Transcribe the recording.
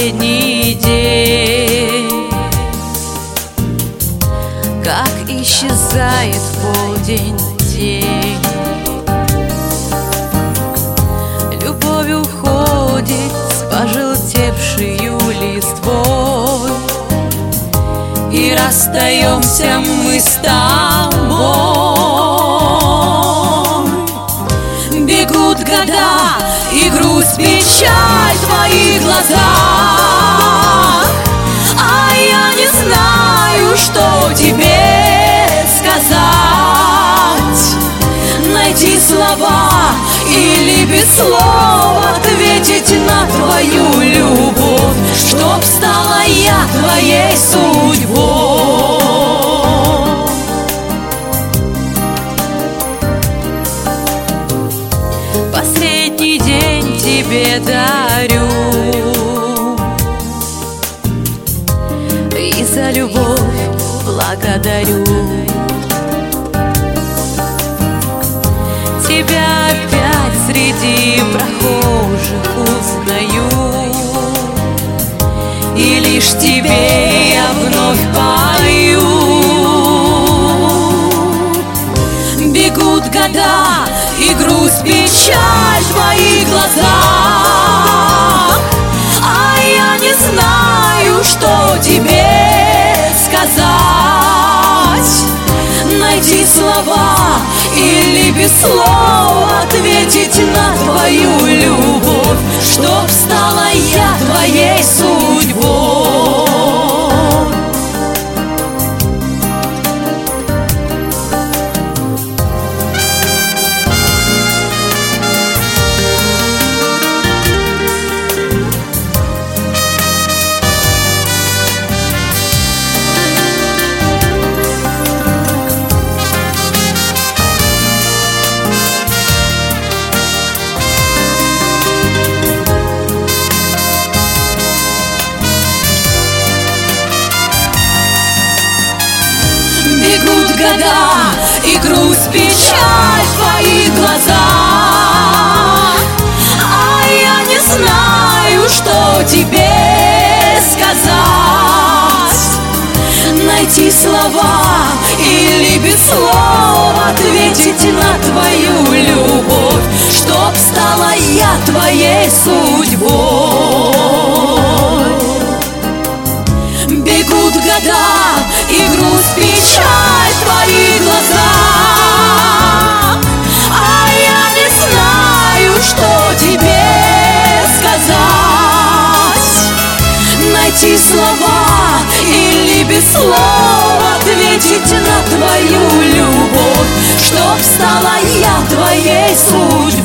последний день. Как исчезает в полдень день, любовь уходит с пожелтевшей листвой, и расстаемся мы с тобой. Бегут года, и грусть, печаль в твоих глазах, а я не знаю, что тебе сказать. Найти слова или без слов ответить на твою любовь, чтоб стала я твоей судьбой. Последний день тебе дарю, и за любовь благодарю. Тебя опять среди прохожих узнаю, и лишь тебе я вновь пою. Бегут года, и грусть, печаль в твоих глазах, а я не знаю, что тебе сказать. Найти слова или без слов ответить на твою любовь, чтоб стала я твоей судьбой. Бегут года, и грусть, печаль в твоих глазах, а я не знаю, что тебе сказать. Найти слова или без слов ответить на твою любовь, чтоб стала я твоей судьбой. Бегут года, и грусть, печаль в твоих глазах, а я не знаю, что тебе сказать. Найти слова или без слов ответить на твою любовь, чтоб стала я твоей судьбой.